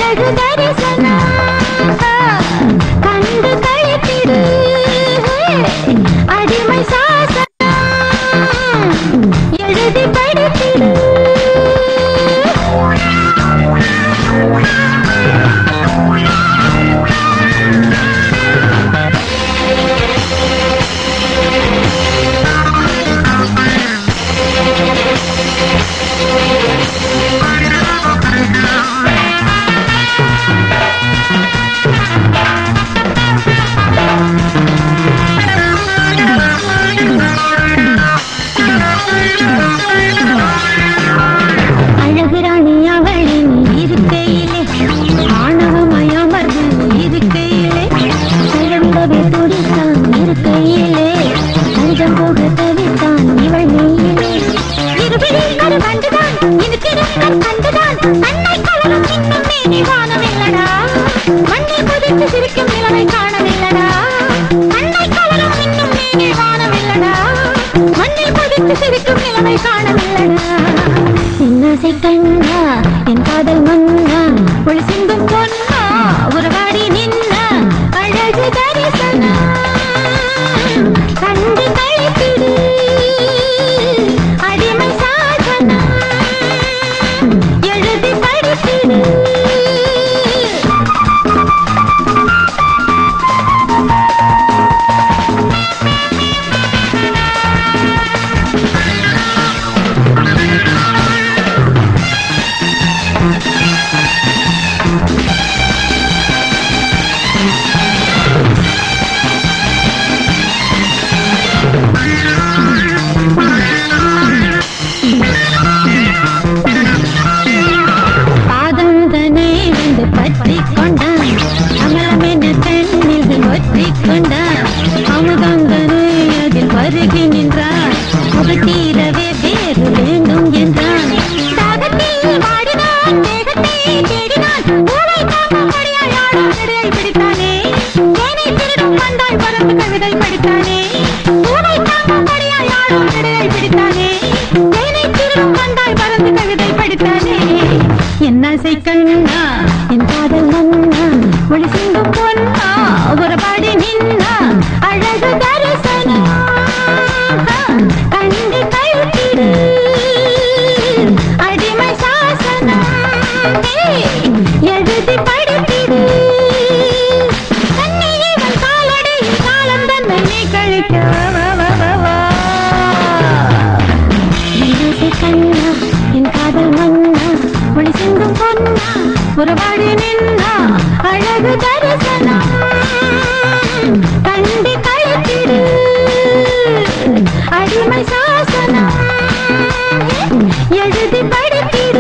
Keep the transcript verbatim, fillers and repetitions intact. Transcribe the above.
அழகு தரிசனம் கண்டு கழித்திடு அடிமை சாசனம் எழுதி படித்திடு சிரிக்கும் நிலவை காணவில்லடா அன்னை கவலம் இன்னும் நீ வானவில்லடா மண்ணில் குதித்து சிரிக்கும் நிலவை காணவில்லடா என்னாசை கண்ணா என் காதல் மன்னா ஒளி சிந்தும் பொன்னா உறவாடி நின்ன அழகு தரிசனா கண்டு கழித்திடு அடிமை சாதனா எழுதி படித்திடு வருகி நின்றார் முகத்தீரவே வேறு வேண்டும் என்றான் தாகத்தில் வாடினான் தேகத்தை தேடினான் ஊரை தாங்கும்படியாய் ஆடும் நடையை பிடித்தானே தேனை திருடும் வந்தாய் பறந்து கவிதை படித்தானே ஊரை தாங்கும்படியாய் ஆடும் நடையை பிடித்தானே தேனை திருடும் வந்தாய் பறந்து கவிதை படித்தானே என்னாசை கண்ணா என் காதல் மன்னா ஒளி சிந்தும் பொன்னா உறவாடி நின்னா அழகு தரிசனம் கண்டு கழித்திடு அடிமை சாசனம் எழுதி படித்திடு தன்னை இவன் காலடி காலம் தன்னை நீ கழிக்க கண்ணா என் காதல் மன்னா ஒளி சிந்தும் பொன்னா உறவாடி நின்னா அழகு தரிசனம் கண்டு கழித்திடு அடிமை சாசனம் எழுதி படித்திடு